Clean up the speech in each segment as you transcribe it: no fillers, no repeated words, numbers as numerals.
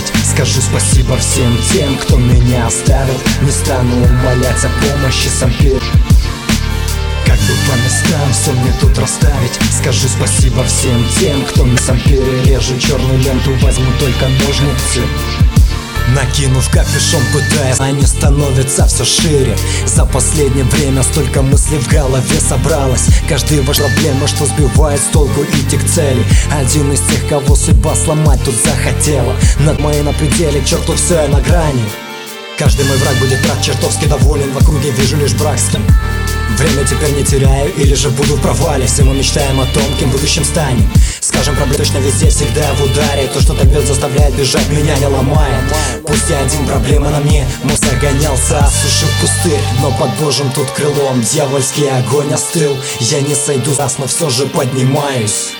расставить. Скажу спасибо всем тем, кто меня оставил. Не стану умолять о помощи, сам как бы по местам все мне тут расставить. Скажу спасибо всем тем, кто мне сам перережу черную ленту, возьму только ножницы. Накинув капюшон, пытаясь, они становятся все шире. За последнее время столько мыслей в голове собралось. Каждый ваш проблема, что сбивает с толку идти к цели. Один из тех, кого судьба сломать тут захотела. Над моей на пределе, черту все я на грани. Каждый мой враг будет рад, чертовски доволен. В округе вижу лишь брак с кем. Время теперь не теряю, или же буду в провале. Все мы мечтаем о том, кем в будущем станем. Скажем, проблемы точно везде, всегда в ударе. То, что так бьет, заставляет бежать, меня не ломает. Пусть я один, проблема на мне. Мозг загонялся, осушив пустырь. Но под божьим тут крылом дьявольский огонь остыл. Я не сойду с, но все же поднимаюсь.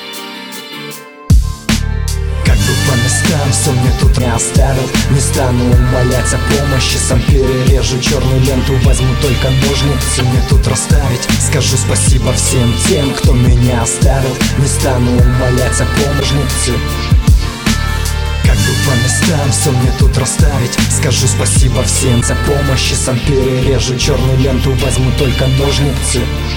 По местам все мне тут не оставил. Не стану умолять о помощи, сам перережу черную ленту, возьму только ножницы мне тут расставить. Скажу спасибо всем тем, кто меня оставил. Не стану умолять о помощи. Как бы по местам все мне тут расставить. Скажу спасибо всем за помощь, сам перережу черную ленту, возьму только ножницы.